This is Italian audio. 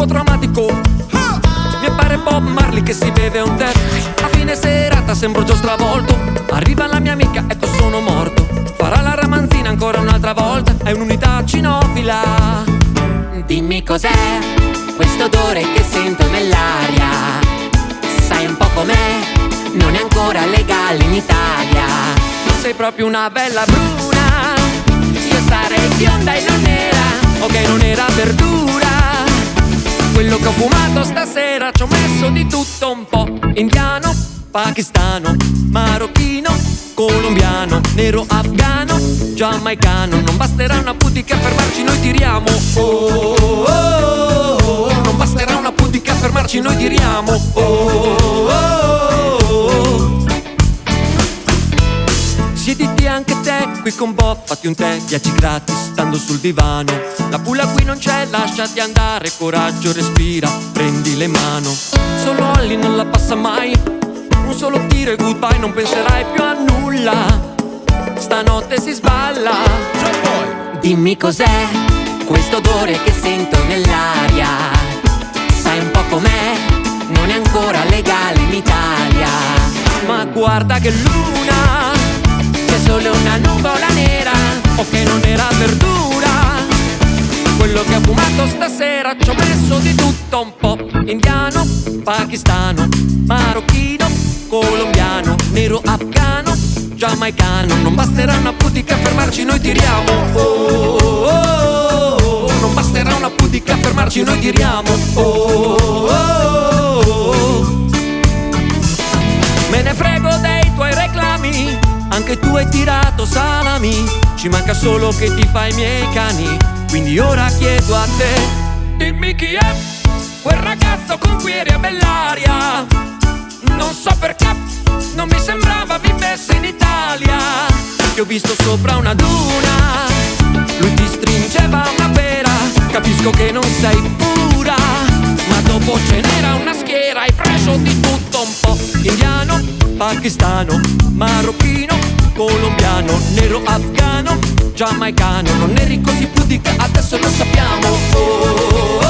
po' traumatico. Mi pare Bob Marley che si beve un tè. A fine serata sembro già stravolto. Arriva la mia amica, ecco sono morto. Farà la ramanzina ancora un'altra volta. È un'unità cinofila. Dimmi cos'è questo odore che sento nell'aria. Sai un po' com'è, non è ancora legale in Italia. Sei proprio una bella bruna. Io sarei bionda e non nera, Ok, non era verdura. Quello che ho fumato stasera ci ho messo di tutto un po'. Indiano, pakistano, marocchino, colombiano, nero, afgano, giamaicano. Non basterà una pudica a fermarci, noi tiriamo. Oh, oh, oh, oh. Non basterà una pudica a fermarci, noi tiriamo. Oh, oh, oh, oh. Siediti anche te qui con Bob, fatti un tè, 10 gratis, stando sul divano. La pula qui non c'è, lasciati andare, coraggio, respira, prendile in mano. Solo Ollie non la passa mai, un solo tiro e goodbye, non penserai più a nulla. Stanotte si sballa. dimmi cos'è questo odore che sento nell'aria. Sai un po' com'è, non è ancora legale in Italia. Ma guarda che luna, c'è solo una nuvola nera, o che non era verdura. Quello che ho fumato stasera ci ho messo di tutto un po'. Indiano, pakistano, marocchino, colombiano, nero, afgano, giamaicano. Non basterà una pudica a fermarci, noi tiriamo. Oh, oh, oh, oh. Non basterà una pudica a fermarci, noi tiriamo. Oh, oh, oh, oh. Me ne frego dei tuoi reclami, anche tu hai tirato salami. Ci manca solo che ti fai i miei cani. Quindi ora chiedo a te, dimmi chi è quel ragazzo con cui eri a bell'aria. Non so perché, non mi sembrava vivesse in Italia. Ti ho visto sopra una duna, lui ti stringeva una pera. Capisco che non sei pura, ma dopo ce n'era una schiera. Hai preso di tutto un po'. Indiano, pakistano, marocchino, colombiano, nero, afgano, giamaicano. Non eri così pudica, adesso lo sappiamo. Oh, oh, oh.